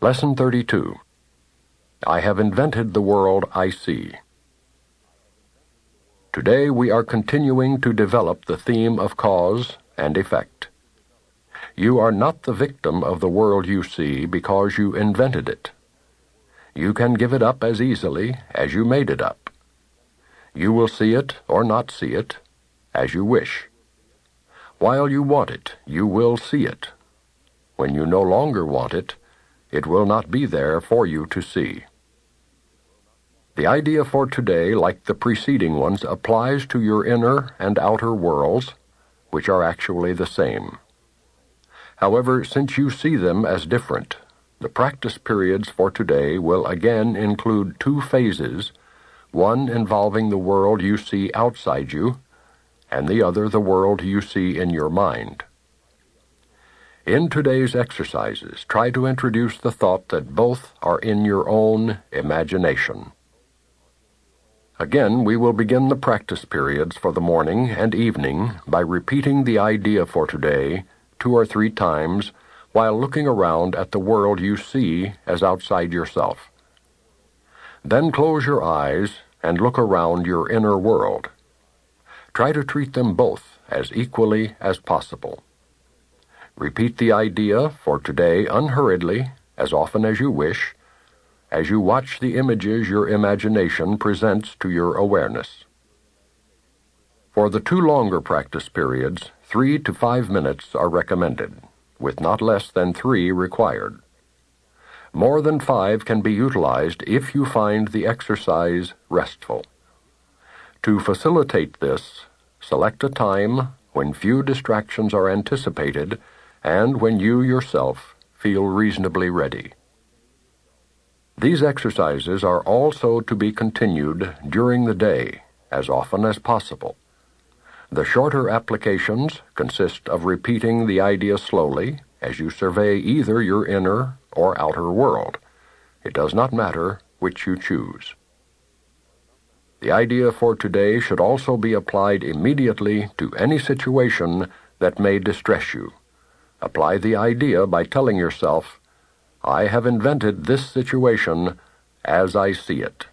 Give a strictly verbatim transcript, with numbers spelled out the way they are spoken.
Lesson thirty-two. I have invented the world I see. Today we are continuing to develop the theme of cause and effect. You are not the victim of the world you see because you invented it. You can give it up as easily as you made it up. You will see it or not see it, as you wish. While you want it, you will see it. When you no longer want it, it will not be there for you to see. The idea for today, like the preceding ones, applies to your inner and outer worlds, which are actually the same. However, since you see them as different, the practice periods for today will again include two phases, one involving the world you see outside you, and the other the world you see in your mind. In today's exercises, try to introduce the thought that both are in your own imagination. Again, we will begin the practice periods for the morning and evening by repeating the idea for today two or three times while looking around at the world you see as outside yourself. Then close your eyes and look around your inner world. Try to treat them both as equally as possible. Repeat the idea for today unhurriedly, as often as you wish, as you watch the images your imagination presents to your awareness. For the two longer practice periods, three to five minutes are recommended, with not less than three required. More than five can be utilized if you find the exercise restful. To facilitate this, select a time when few distractions are anticipated and when you yourself feel reasonably ready. These exercises are also to be continued during the day as often as possible. The shorter applications consist of repeating the idea slowly as you survey either your inner or outer world. It does not matter which you choose. The idea for today should also be applied immediately to any situation that may distress you. Apply the idea by telling yourself, I have invented this situation as I see it.